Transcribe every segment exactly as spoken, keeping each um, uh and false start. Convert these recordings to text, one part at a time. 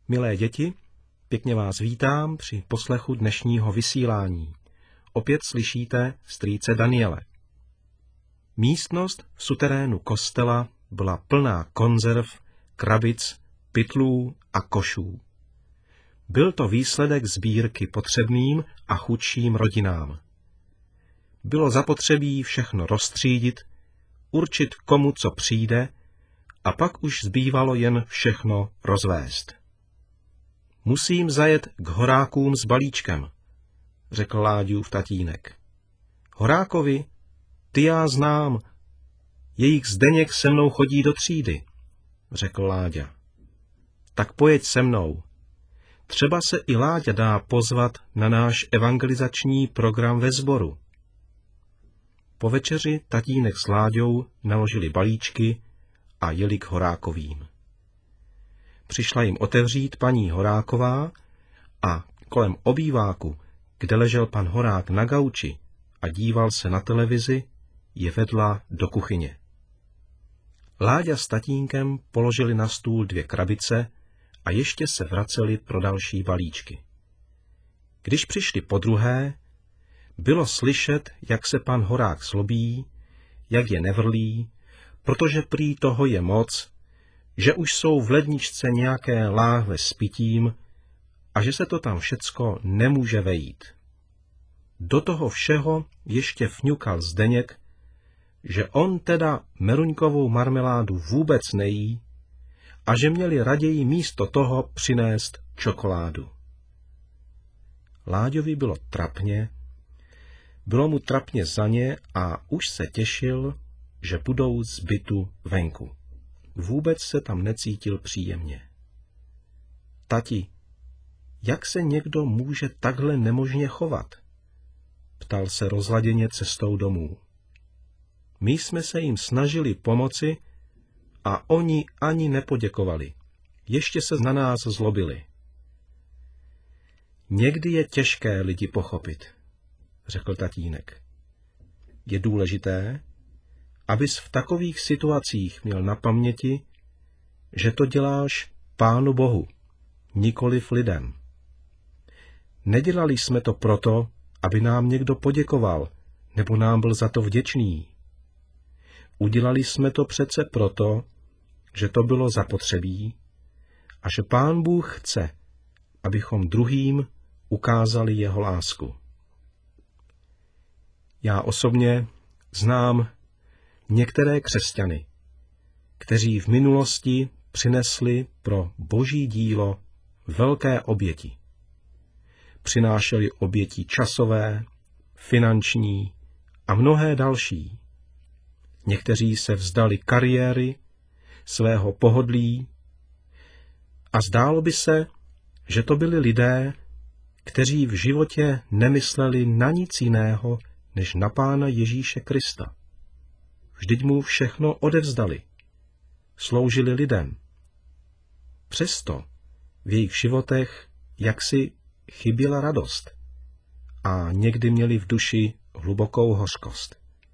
Milé děti, pěkně vás vítám při poslechu dnešního vysílání. Opět slyšíte strýce Daniele. Místnost v suterénu kostela byla plná konzerv, krabic, pytlů a košů. Byl to výsledek sbírky potřebným a chudším rodinám. Bylo zapotřebí všechno rozstřídit, určit komu co přijde a pak už zbývalo jen všechno rozvést. Musím zajet k Horákům s balíčkem, řekl Láďův tatínek. Horákovi, ty já znám, jejich Zdeněk se mnou chodí do třídy, řekl Láďa. Tak pojeď se mnou. Třeba se i Láďa dá pozvat na náš evangelizační program ve sboru. Po večeři tatínek s Láďou naložili balíčky a jeli k Horákovým. Přišla jim otevřít paní Horáková a kolem obýváku, kde ležel pan Horák na gauči a díval se na televizi, je vedla do kuchyně. Láďa s tatínkem položili na stůl dvě krabice a ještě se vraceli pro další balíčky. Když přišli podruhé, bylo slyšet, jak se pan Horák zlobí, jak je nevrlí, protože prý toho je moc, že už jsou v ledničce nějaké láhve s pitím a že se to tam všecko nemůže vejít. Do toho všeho ještě fňukal Zdeněk, že on teda meruňkovou marmeládu vůbec nejí a že měli raději místo toho přinést čokoládu. Láďovi bylo trapně, bylo mu trapně za ně a už se těšil, že budou z bytu venku. Vůbec se tam necítil příjemně. Tati, jak se někdo může takhle nemožně chovat? Ptal se rozladěně cestou domů. My jsme se jim snažili pomoci a oni ani nepoděkovali. Ještě se na nás zlobili. Někdy je těžké lidi pochopit, řekl tatínek. Je důležité, abys v takových situacích měl na paměti, že to děláš Pánu Bohu, nikoliv lidem. Nedělali jsme to proto, aby nám někdo poděkoval, nebo nám byl za to vděčný. Udělali jsme to přece proto, že to bylo zapotřebí a že Pán Bůh chce, abychom druhým ukázali jeho lásku. Já osobně znám některé křesťany, kteří v minulosti přinesli pro Boží dílo velké oběti. Přinášeli oběti časové, finanční a mnohé další. Někteří se vzdali kariéry, svého pohodlí a zdálo by se, že to byli lidé, kteří v životě nemysleli na nic jiného, než na Pána Ježíše Krista. Vždyť mu všechno odevzdali. Sloužili lidem. Přesto v jejich životech jaksi chyběla radost a někdy měli v duši hlubokou hořkost.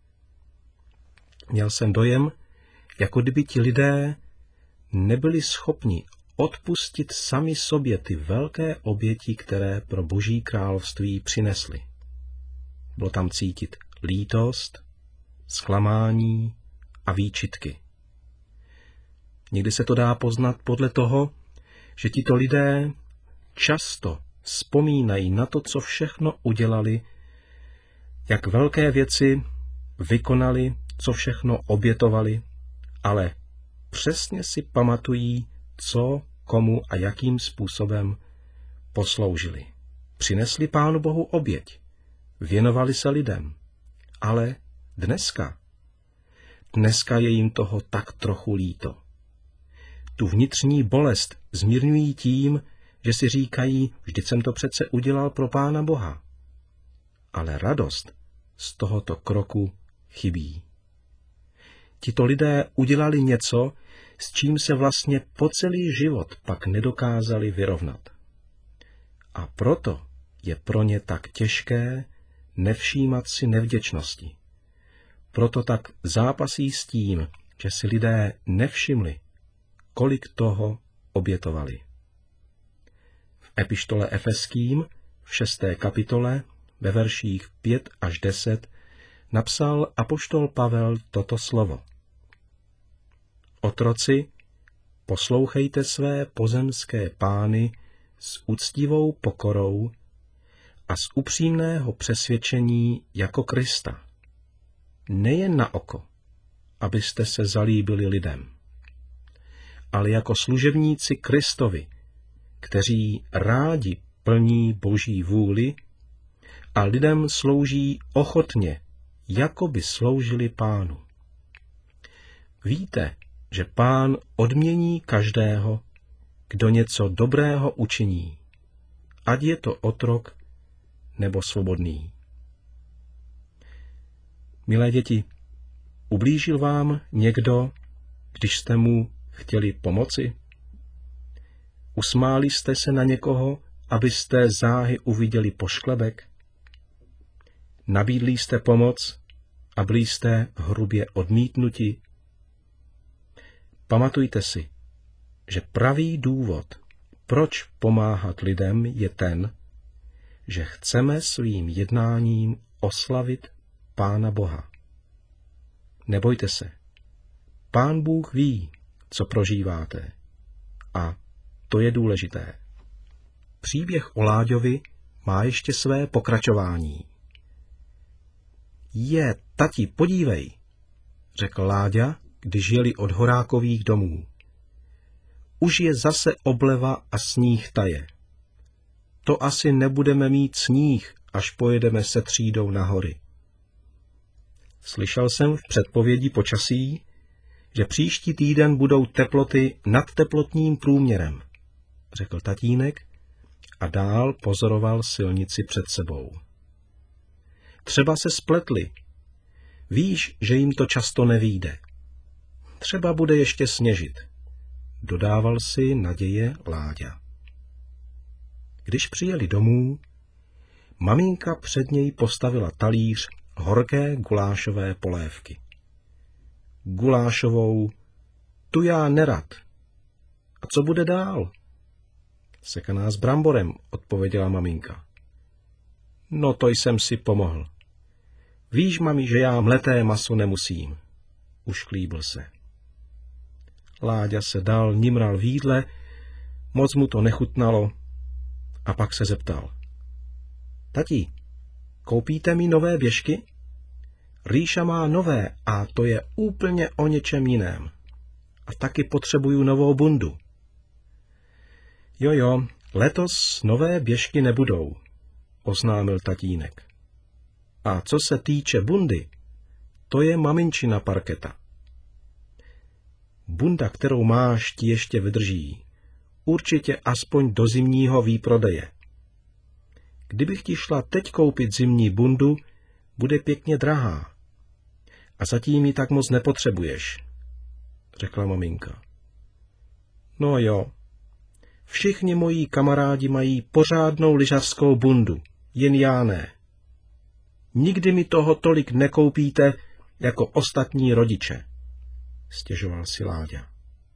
Měl jsem dojem, jako kdyby ti lidé nebyli schopni odpustit sami sobě ty velké oběti, které pro Boží království přinesli. Bylo tam cítit lítost, zklamání a výčitky. Někdy se to dá poznat podle toho, že tito lidé často vzpomínají na to, co všechno udělali, jak velké věci vykonali, co všechno obětovali, ale přesně si pamatují, co, komu a jakým způsobem posloužili. Přinesli Pánu Bohu oběť, věnovali se lidem, ale dneska, dneska je jim toho tak trochu líto. Tu vnitřní bolest zmírňují tím, že si říkají, vždyť jsem to přece udělal pro Pána Boha. Ale radost z tohoto kroku chybí. Tito lidé udělali něco, s čím se vlastně po celý život pak nedokázali vyrovnat. A proto je pro ně tak těžké nevšímat si nevděčnosti. Proto tak zápasí s tím, že si lidé nevšimli, kolik toho obětovali. epištole Efeským v šesté kapitole ve verších pět až deset napsal apoštol Pavel toto slovo. Otroci, poslouchejte své pozemské pány s úctivou pokorou a z upřímného přesvědčení jako Krista. Nejen na oko, abyste se zalíbili lidem, ale jako služebníci Kristovi, kteří rádi plní Boží vůli a lidem slouží ochotně, jako by sloužili Pánu. Víte, že Pán odmění každého, kdo něco dobrého učiní, ať je to otrok nebo svobodný. Milé děti, ublížil vám někdo, když jste mu chtěli pomoci? Usmáli jste se na někoho, abyste záhy uviděli pošklebek? Nabídli jste pomoc a byli jste hrubě odmítnuti? Pamatujte si, že pravý důvod, proč pomáhat lidem, je ten, že chceme svým jednáním oslavit Pána Boha. Nebojte se, Pán Bůh ví, co prožíváte, a to je důležité. Příběh o Láďovi má ještě své pokračování. Je, tati, podívej, řekl Láďa, když jeli od Horákových domů. Už je zase obleva a sníh taje. To asi nebudeme mít sníh, až pojedeme se třídou na hory. Slyšel jsem v předpovědi počasí, že příští týden budou teploty nad teplotním průměrem, řekl tatínek a dál pozoroval silnici před sebou. Třeba se spletli. Víš, že jim to často nevyjde. Třeba bude ještě sněžit, dodával si naděje Láďa. Když přijeli domů, maminka před něj postavila talíř horké gulášové polévky. Gulášovou, tu já nerad. A co bude dál? Sekaná s bramborem, odpověděla maminka. No to jsem si pomohl. Víš, mami, že já mleté maso nemusím. Ušklíbil se. Láďa se dal nimral v jídle, moc mu to nechutnalo a pak se zeptal. Tati, koupíte mi nové běžky? Rýša má nové a to je úplně o něčem jiném. A taky potřebuju novou bundu. Jo, jo, letos nové běžky nebudou, oznámil tatínek. A co se týče bundy, to je maminčina parketa. Bunda, kterou máš, ti ještě vydrží. Určitě aspoň do zimního výprodeje. Kdybych ti šla teď koupit zimní bundu, bude pěkně drahá. A zatím ji tak moc nepotřebuješ, řekla maminka. No jo, všichni moji kamarádi mají pořádnou lyžařskou bundu, jen já ne. Nikdy mi toho tolik nekoupíte jako ostatní rodiče, stěžoval si Láďa.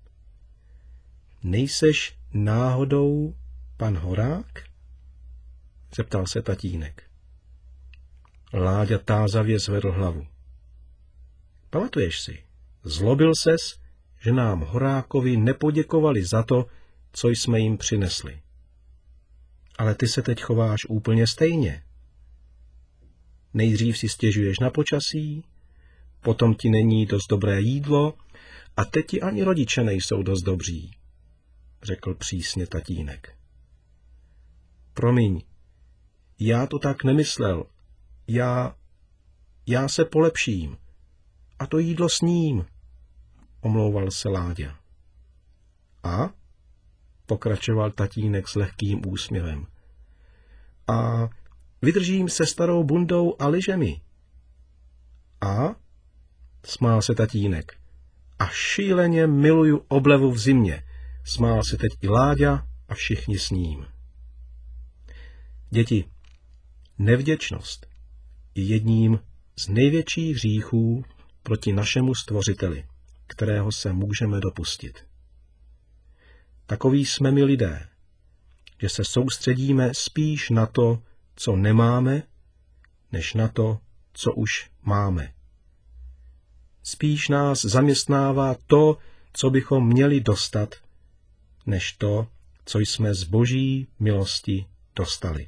Nejseš náhodou pan Horák? Zeptal se tatínek. Láďa tázavě zvedl hlavu. Pamatuješ si, zlobil ses, že nám Horákovi nepoděkovali za to, co jsme jim přinesli. Ale ty se teď chováš úplně stejně. Nejdřív si stěžuješ na počasí, potom ti není dost dobré jídlo a teď ti ani rodiče nejsou dost dobří, řekl přísně tatínek. Promiň, já to tak nemyslel. Já, já se polepším. A to jídlo sním, omlouval se Láďa. A? Pokračoval tatínek s lehkým úsměvem. A vydržím se starou bundou a lyžemi. A? Smál se tatínek. A šíleně miluju oblevu v zimě. Smál se teď i Láďa a všichni s ním. Děti, nevděčnost je jedním z největších hříchů proti našemu Stvořiteli, kterého se můžeme dopustit. Takoví jsme my lidé. že se soustředíme spíš na to, co nemáme, než na to, co už máme. Spíš nás zaměstnává to, co bychom měli dostat, než to, co jsme z Boží milosti dostali.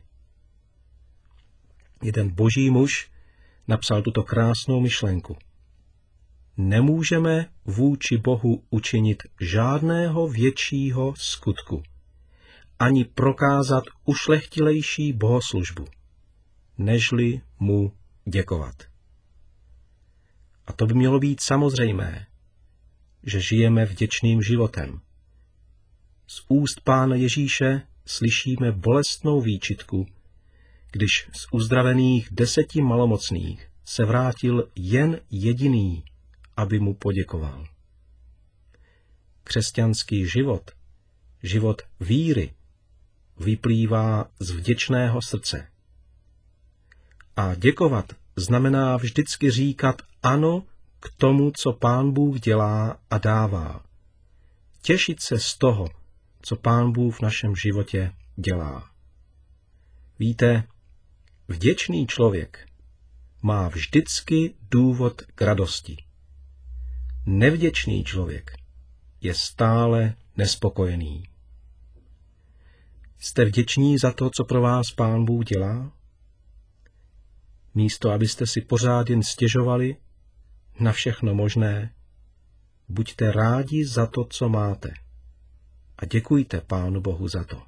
Jeden boží muž napsal tuto krásnou myšlenku. Nemůžeme vůči Bohu učinit žádného většího skutku, ani prokázat ušlechtilejší bohoslužbu, nežli mu děkovat. A to by mělo být samozřejmé, že žijeme vděčným životem. Z úst Pána Ježíše slyšíme bolestnou výčitku, když z uzdravených deseti malomocných se vrátil jen jediný, aby mu poděkoval. Křesťanský život, život víry, vyplývá z vděčného srdce. A děkovat znamená vždycky říkat ano k tomu, co Pán Bůh dělá a dává. Těšit se z toho, co Pán Bůh v našem životě dělá. Víte, vděčný člověk má vždycky důvod k radosti. Nevděčný člověk je stále nespokojený. Jste vděční za to, co pro vás Pán Bůh dělá? Místo, abyste si pořád jen stěžovali na všechno možné, buďte rádi za to, co máte. A děkujte Pánu Bohu za to.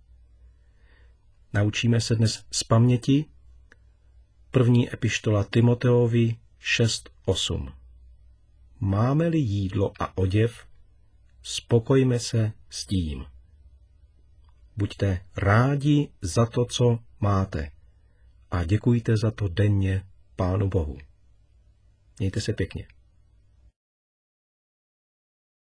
Naučíme se dnes z paměti první epištola Timoteovi šest osm. Máme-li jídlo a oděv, spokojme se s tím. Buďte rádi za to, co máte, a děkujte za to denně Pánu Bohu. Mějte se pěkně.